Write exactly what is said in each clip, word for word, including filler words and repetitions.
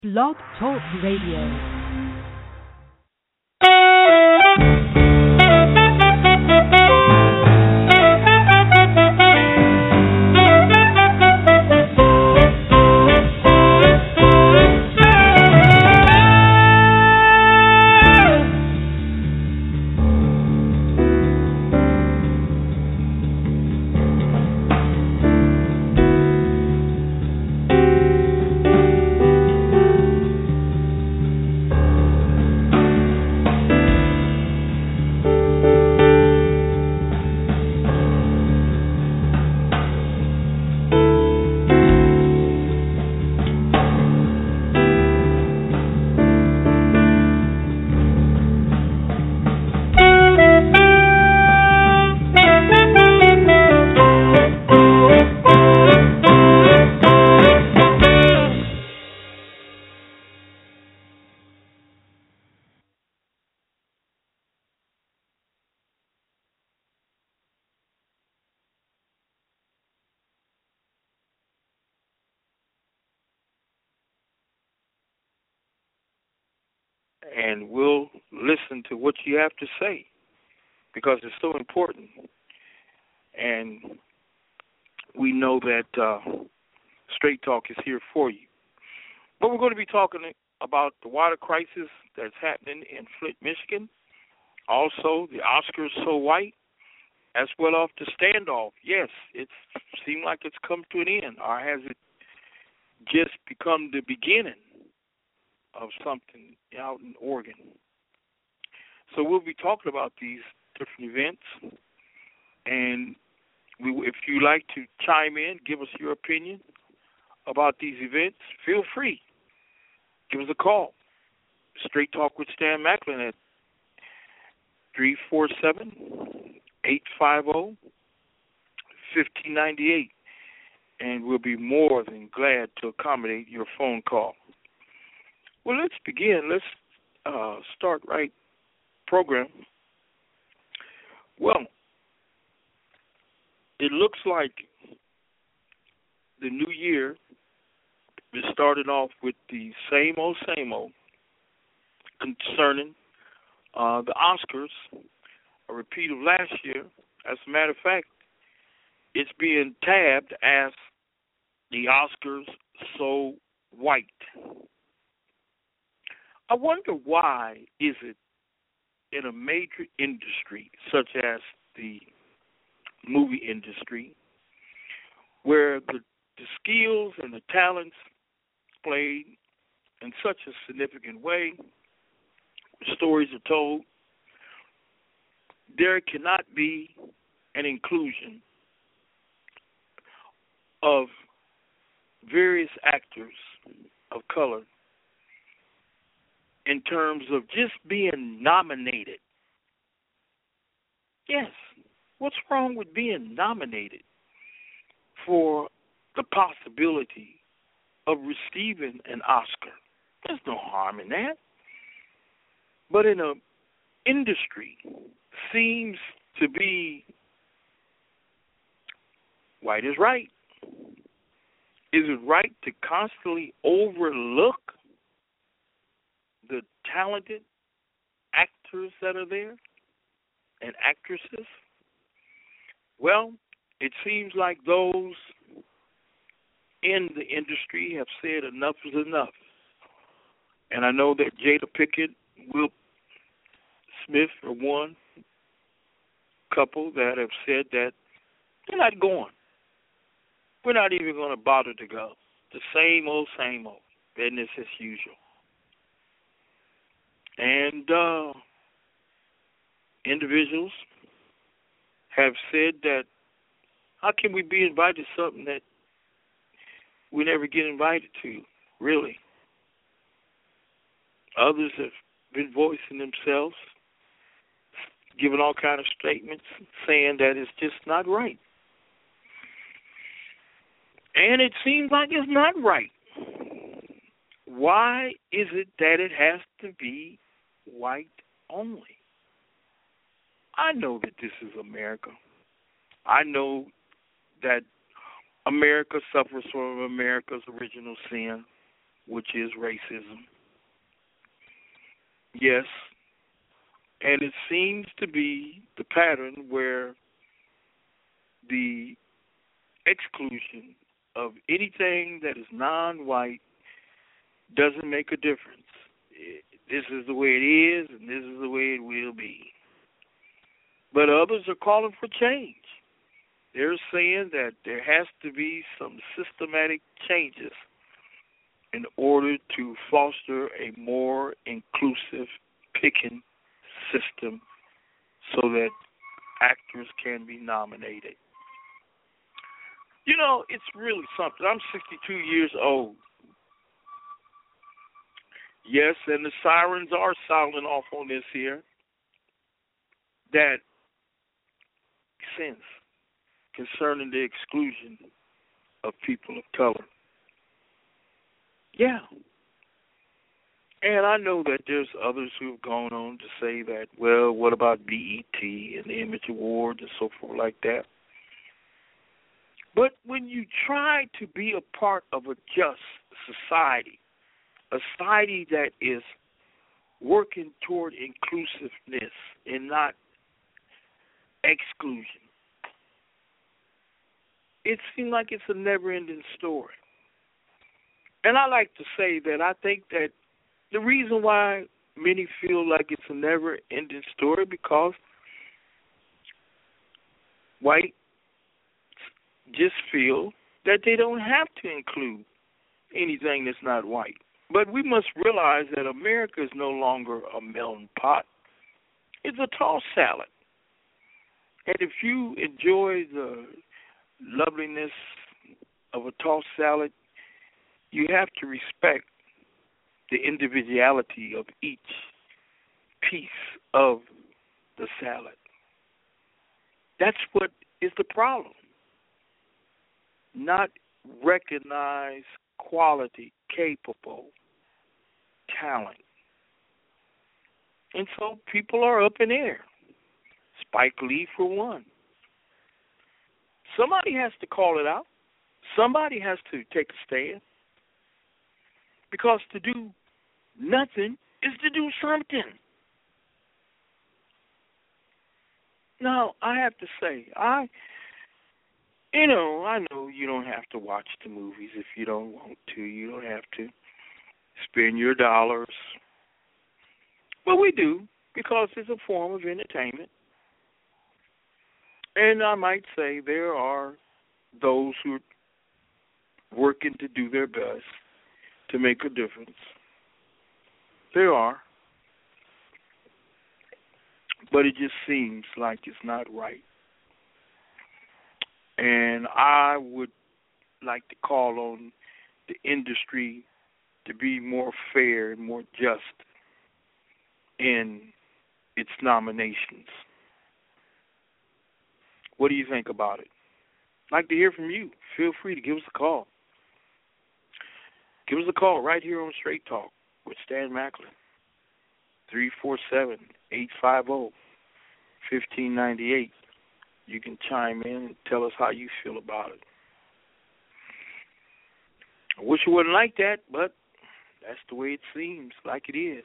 Blog Talk Radio. And we'll listen to what you have to say because it's so important. And we know that uh, Straight Talk is here for you. But we're going to be talking about the water crisis that's happening in Flint, Michigan. Also, the Oscars so white, as well as the standoff. Yes, it seemed like it's come to an end, or has it just become the beginning of something out in Oregon? So we'll be talking about these different events, and we, if you like to chime in, give us your opinion about these events, feel free. Give us a call. Straight Talk with Stan Macklin at three four seven, eight five zero, five zero nine eight, and we'll be more than glad to accommodate your phone call. Well, let's begin. Let's uh, start right program. Well, it looks like the new year is starting off with the same old, same old concerning uh, the Oscars, a repeat of last year. As a matter of fact, it's being tabbed as the Oscars so white. I wonder why is it in a major industry such as the movie industry, where the, the skills and the talents played in such a significant way, stories are told, there cannot be an inclusion of various actors of color in terms of just being nominated. Yes, what's wrong with being nominated for the possibility of receiving an Oscar? There's no harm in that. But in an industry seems to be white is right. Is it right to constantly overlook the talented actors that are there and actresses? Well, it seems like those in the industry have said enough is enough. And I know that Jada Pinkett, Will Smith are one couple that have said that they're not going. We're not even going to bother to go. The same old, same old. Business as usual. And uh, individuals have said that how can we be invited to something that we never get invited to, really? Others have been voicing themselves, giving all kind of statements, saying that it's just not right. And it seems like it's not right. Why is it that it has to be white only? I know that this is America. I know that America suffers from America's original sin. which is racism. Yes, and it seems to be the pattern where the exclusion of anything that is non-white doesn't make a difference. It, this is the way it is, and this is the way it will be. But others are calling for change. They're saying that there has to be some systematic changes in order to foster a more inclusive picking system so that actors can be nominated. You know, it's really something. I'm sixty-two years old. Yes, and the sirens are sounding off on this here. That sense concerning the exclusion of people of color. Yeah. And I know that there's others who have gone on to say that, well, what about B E T and the Image Awards and so forth like that? But when you try to be a part of a just society, a society that is working toward inclusiveness and not exclusion, it seems like it's a never-ending story. And I like to say that I think that the reason why many feel like it's a never-ending story because white just feel that they don't have to include anything that's not white. But we must realize that America is no longer a melting pot. It's a tossed salad. And if you enjoy the loveliness of a tossed salad, you have to respect the individuality of each piece of the salad. That's what is the problem. Not recognize quality, capable, talent. And so people are up in the air. Spike Lee, for one. Somebody has to call it out. Somebody has to take a stand. Because to do nothing is to do something. Now, I have to say, I, you know, I know you don't have to watch the movies if you don't want to. You don't have to spend your dollars. But we do, because it's a form of entertainment. And I might say there are those who are working to do their best to make a difference. There are. But it just seems like it's not right. And I would like to call on the industry to be more fair and more just in its nominations. What do you think about it? I'd like to hear from you. Feel free to give us a call. Give us a call right here on Straight Talk with Stan Macklin. three four seven, eight five zero, one five nine eight. You can chime in and tell us how you feel about it. I wish it wasn't like that, but that's the way it seems like it is.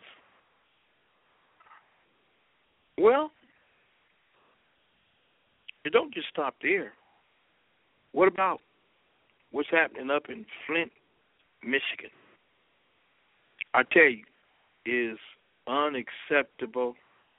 Well, it don't just stop there. What about what's happening up in Flint, Michigan? I tell you, is unacceptable.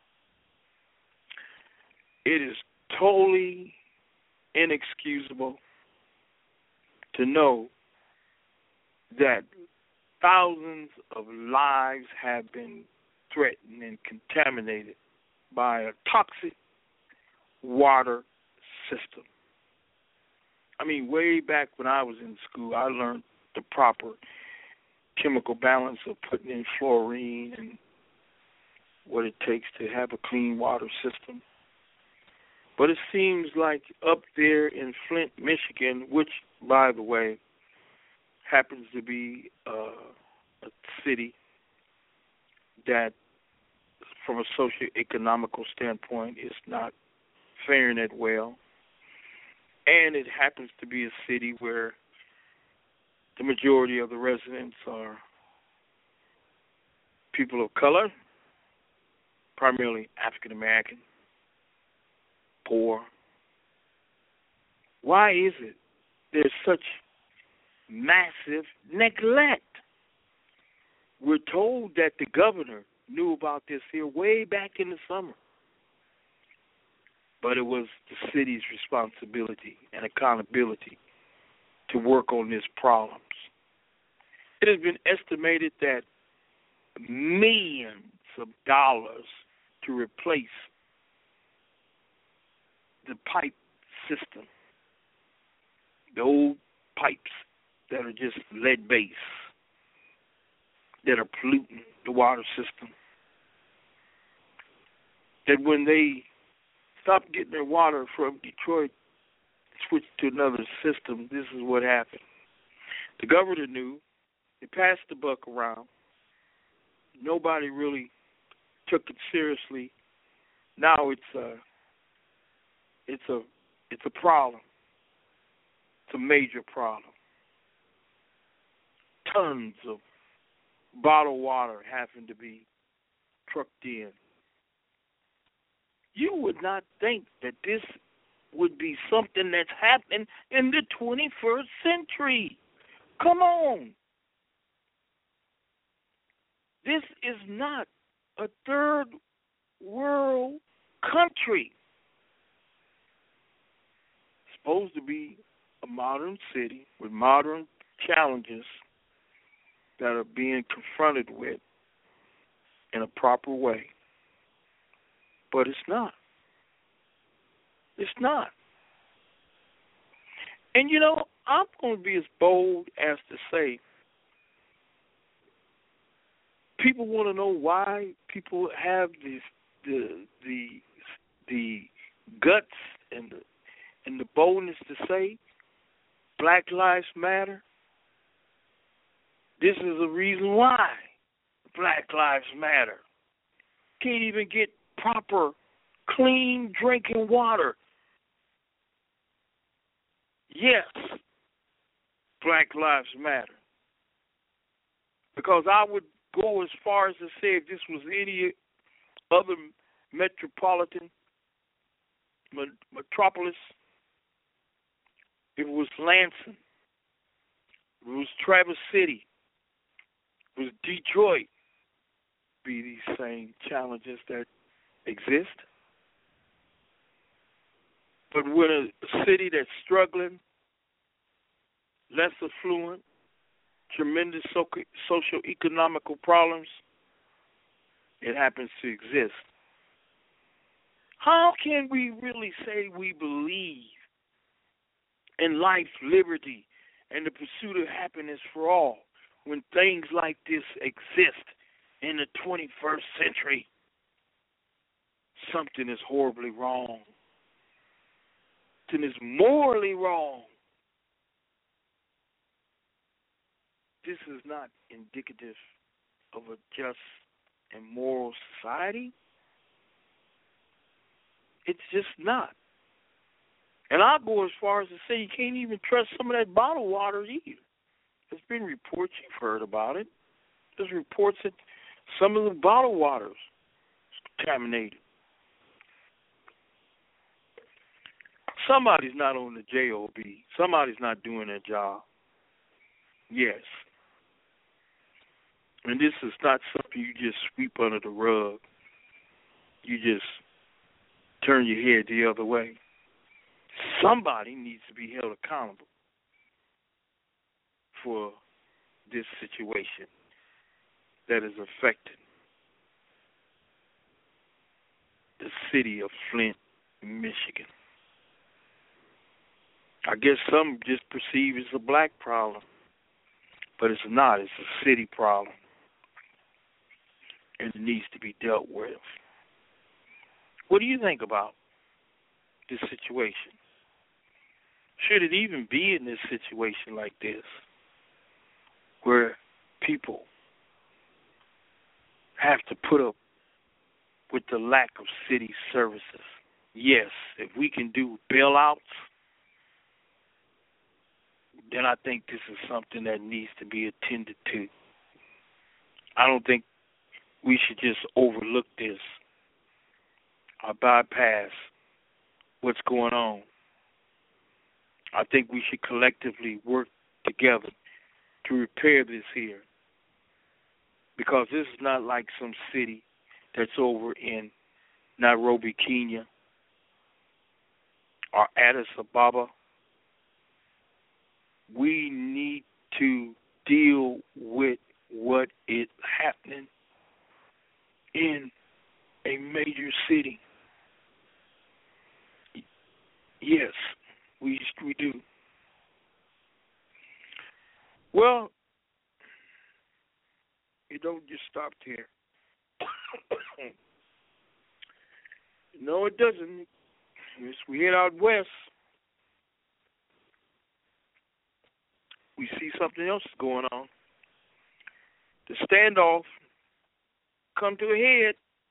It is totally inexcusable to know that thousands of lives have been threatened and contaminated by a toxic water system. I mean, way back when I was in school, I learned the proper chemical balance of putting in fluorine and what it takes to have a clean water system. But it seems like up there in Flint, Michigan, which, by the way, happens to be uh, a city that, from a socio-economical standpoint, is not faring it well. And it happens to be a city where the majority of the residents are people of color, primarily African American, poor. Why is it there's such massive neglect? We're told that the governor knew about this here way back in the summer. But it was the city's responsibility and accountability to work on these problems. It has been estimated that millions of dollars to replace the pipe system, the old pipes that are just lead-based, that are polluting the water system, that when they stopped getting their water from Detroit, switched to another system, this is what happened. The governor knew. They passed the buck around. Nobody really took it seriously. Now it's a, it's a, it's a problem. It's a major problem. Tons of bottled water having to be trucked in. You would not think that this would be something that's happening in the twenty-first century. Come on. This is not a third world country. It's supposed to be a modern city with modern challenges that are being confronted with in a proper way. But it's not. It's not. And, you know, I'm going to be as bold as to say people want to know why people have this, the the the guts and the and the boldness to say Black Lives Matter. This is the reason why Black Lives Matter. Can't even get proper, clean drinking water. Yes, Black Lives Matter. Because I would go as far as to say if this was any other metropolitan metropolis, if it was Lansing, if it was Traverse City, if it was Detroit, be these same challenges that exist. But when a city that's struggling, less affluent, tremendous socio-economical problems, it happens to exist. How can we really say we believe in life, liberty, and the pursuit of happiness for all when things like this exist in the twenty-first century? Something is horribly wrong. Something is morally wrong. This is not indicative of a just and moral society. It's just not. And I'll go as far as to say you can't even trust some of that bottled water either. There's been reports, you've heard about it. There's reports that some of the bottled water is contaminated. Somebody's not on the J O B. Somebody's not doing their job. Yes. And this is not something you just sweep under the rug. You just turn your head the other way. Somebody needs to be held accountable for this situation that is affecting the city of Flint, Michigan. I guess some just perceive it's a black problem, but it's not. It's a city problem, and it needs to be dealt with. What do you think about this situation? Should it even be in this situation like this, where people have to put up with the lack of city services? Yes, if we can do bailouts, then I think this is something that needs to be attended to. I don't think we should just overlook this or bypass what's going on. I think we should collectively work together to repair this here. Because this is not like some city that's over in Nairobi, Kenya, or Addis Ababa. We need to deal with what is happening in a major city. Yes, we we do. Well, it don't just stop there. No, it doesn't. As we head out west, we see something else going on. The standoff come to a head.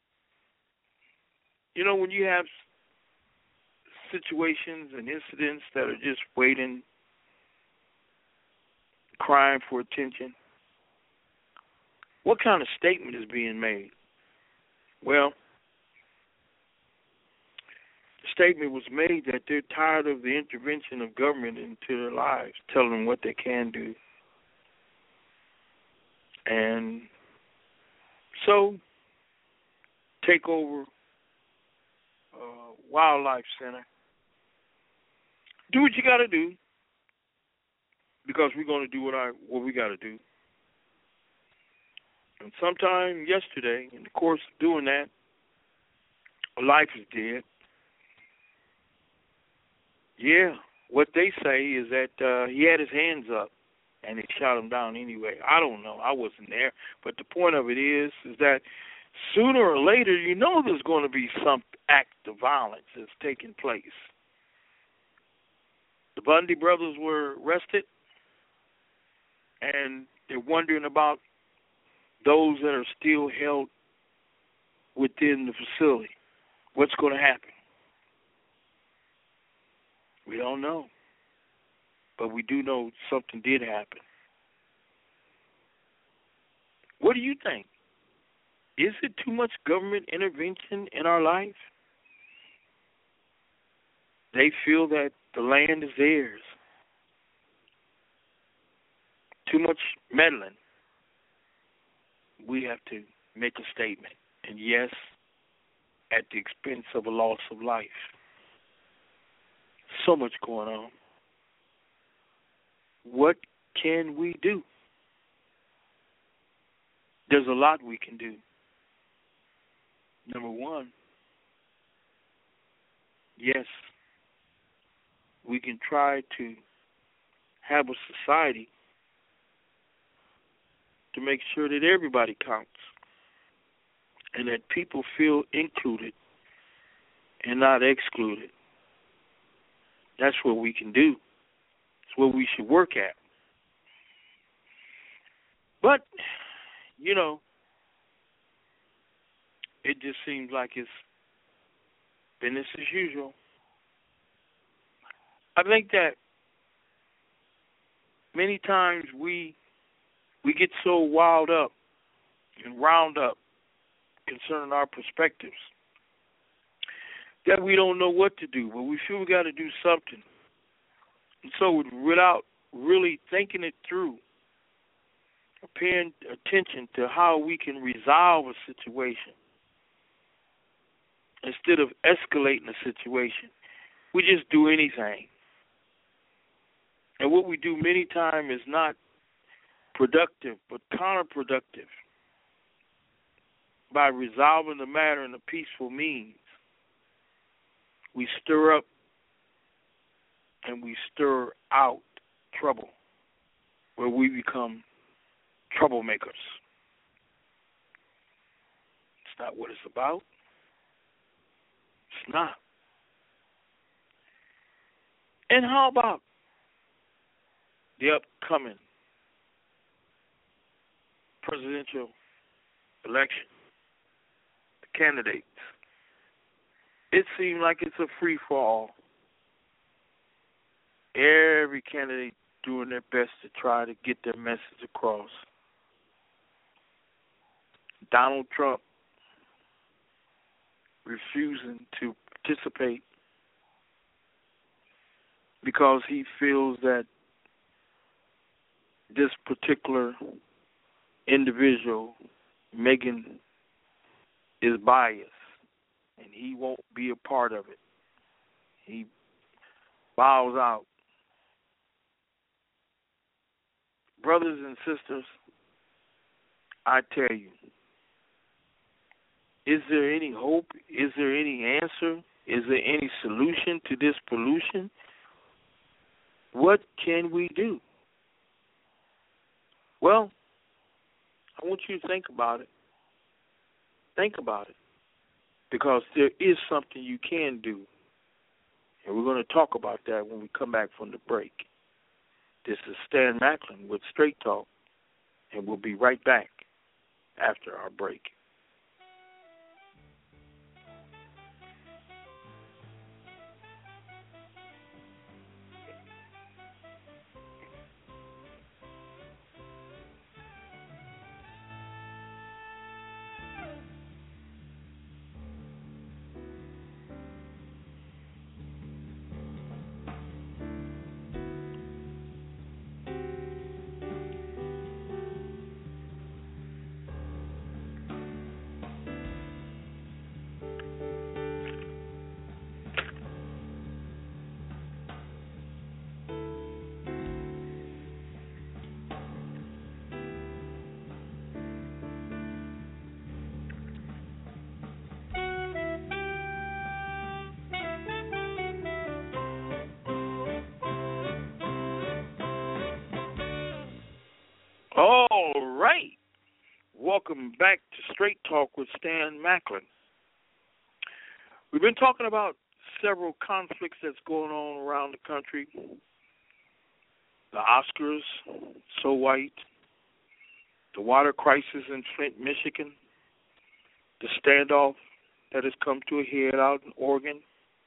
You know, when you have situations and incidents that are just waiting, crying for attention, what kind of statement is being made? Well, the statement was made that they're tired of the intervention of government into their lives, telling them what they can do. And so, take over uh, Wildlife Center. Do what you got to do, because we're going to do what I what we got to do. And sometime yesterday, in the course of doing that, a life is dead. Yeah, what they say is that uh, he had his hands up and they shot him down anyway. I don't know. I wasn't there. But the point of it is, is that sooner or later, you know there's going to be some act of violence that's taking place. The Bundy brothers were arrested, and they're wondering about those that are still held within the facility. What's going to happen? We don't know. But we do know something did happen. What do you think? Is it too much government intervention in our life? They feel that the land is theirs. Too much meddling. We have to make a statement. And yes, at the expense of a loss of life. So much going on. What can we do? There's a lot we can do. Number one, yes, we can try to have a society to make sure that everybody counts and that people feel included and not excluded. That's what we can do. It's what we should work at. But, you know, it just seems like it's business as usual. I think that many times we we get so wild up and wound up concerning our perspectives that we don't know what to do, but we feel we got to do something. And so without really thinking it through, paying attention to how we can resolve a situation instead of escalating a situation, we just do anything. And what we do many times is not productive, but counterproductive. By resolving the matter in a peaceful means, we stir up and we stir out trouble, where we become troublemakers. It's not what it's about. It's not. And how about the upcoming presidential election? The candidates. It seems like it's a free-for-all. Every candidate doing their best to try to get their message across. Donald Trump refusing to participate because he feels that this particular individual, Megan, is biased, and he won't be a part of it. He bows out. Brothers and sisters, I tell you, is there any hope? Is there any answer? Is there any solution to this pollution? What can we do? Well, I want you to think about it. Think about it. Because there is something you can do. And we're going to talk about that when we come back from the break. This is Stan Macklin with Straight Talk, and we'll be right back after our break. All right. Welcome back to Straight Talk with Stan Macklin. We've been talking about several conflicts that's going on around the country. The Oscars, So White, the water crisis in Flint, Michigan, the standoff that has come to a head out in Oregon,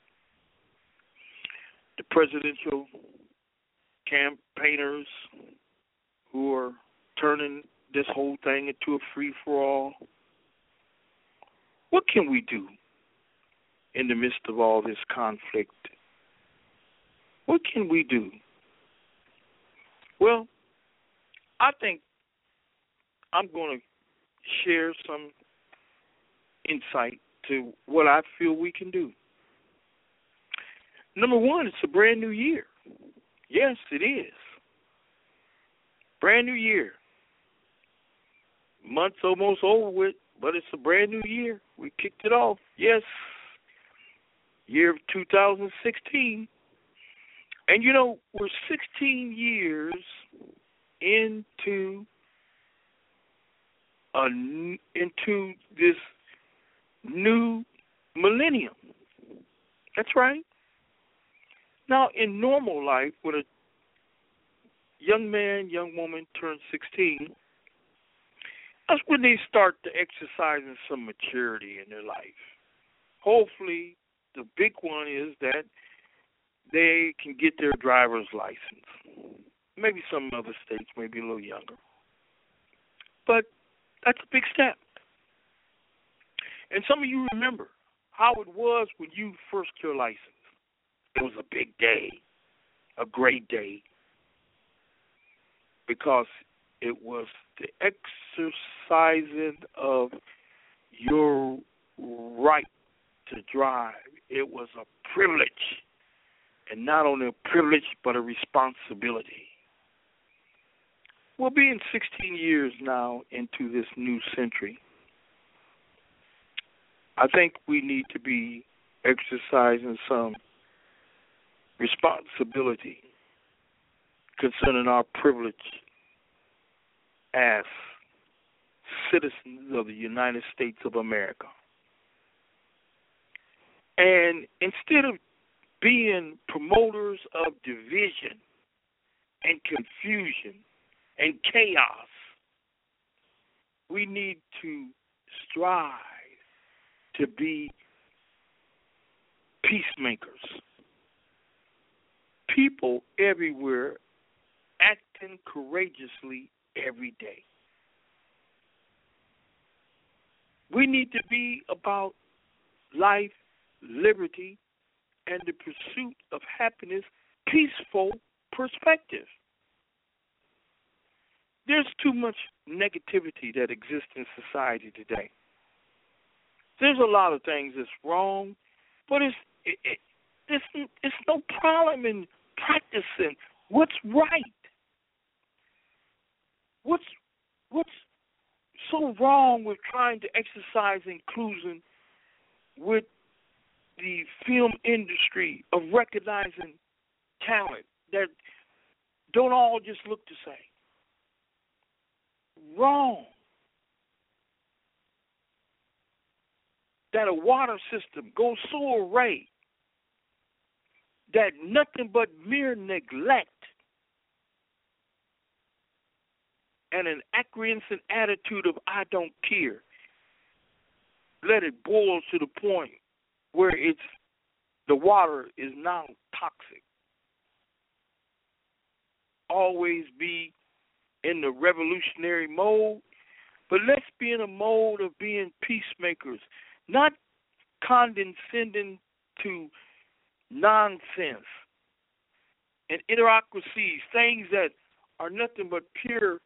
the presidential campaigners who are turning this whole thing into a free-for-all. What can we do in the midst of all this conflict? What can we do? Well, I think I'm going to share some insight to what I feel we can do. Number one, it's a brand new year. Yes, it is. Brand new year. Month's almost over with, but it's a brand new year. We kicked it off. Yes, year of two thousand sixteen. And, you know, we're sixteen years into a, into this new millennium. That's right. Now, in normal life, when a young man, young woman turns sixteen, that's when they start to exercising some maturity in their life. Hopefully, the big one is that they can get their driver's license. Maybe some other states may be a little younger. But that's a big step. And some of you remember how it was when you first got your license. It was a big day, a great day, because it was the exercising of your right to drive. It was a privilege, and not only a privilege, but a responsibility. We're being sixteen years now into this new century. I think we need to be exercising some responsibility concerning our privilege as citizens of the United States of America. And instead of being promoters of division and confusion and chaos, we need to strive to be peacemakers. People everywhere acting courageously every day. We need to be about life, liberty, and the pursuit of happiness, peaceful perspective. There's too much negativity that exists in society today. There's a lot of things that's wrong, but it's it, it, it's, it's no problem in practicing what's right. What's what's so wrong with trying to exercise inclusion with the film industry of recognizing talent that don't all just look the same? Wrong. That a water system goes so array that nothing but mere neglect and an acquiescent attitude of I don't care let it boil to the point where it's the water is now toxic. Always be in the revolutionary mode, but let's be in a mode of being peacemakers, not condescending to nonsense and idiocracies, things that are nothing but pure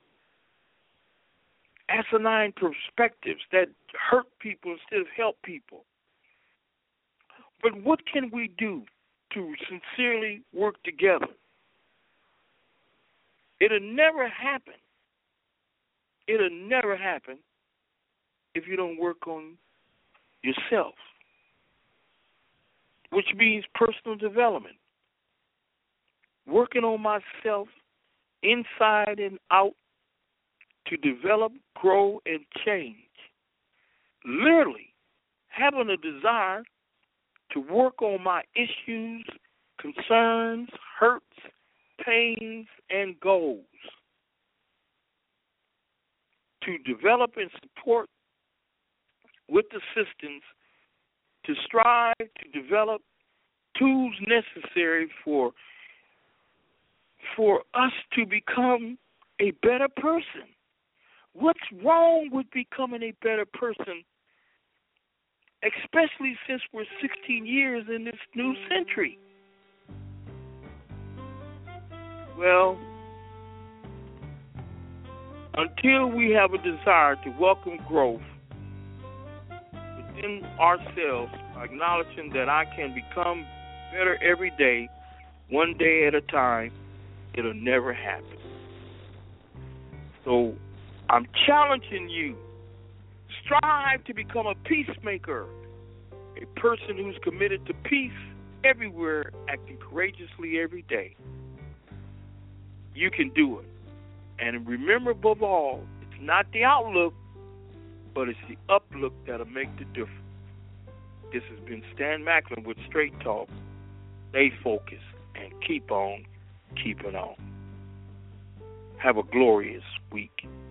asinine perspectives that hurt people instead of help people. But what can we do to sincerely work together? It'll never happen. It'll never happen if you don't work on yourself, which means personal development. Working on myself inside and out to develop, grow, and change. Literally having a desire to work on my issues, concerns, hurts, pains, and goals. To develop and support with assistance to strive to develop tools necessary for for us to become a better person. What's wrong with becoming a better person, especially since we're sixteen years in this new century? Well, until we have a desire to welcome growth within ourselves, acknowledging that I can become better every day, one day at a time, it'll never happen. So I'm challenging you. Strive to become a peacemaker, a person who's committed to peace everywhere, acting courageously every day. You can do it. And remember, above all, it's not the outlook, but it's the uplook that'll make the difference. This has been Stan Macklin with Straight Talk. Stay focused and keep on keeping on. Have a glorious week.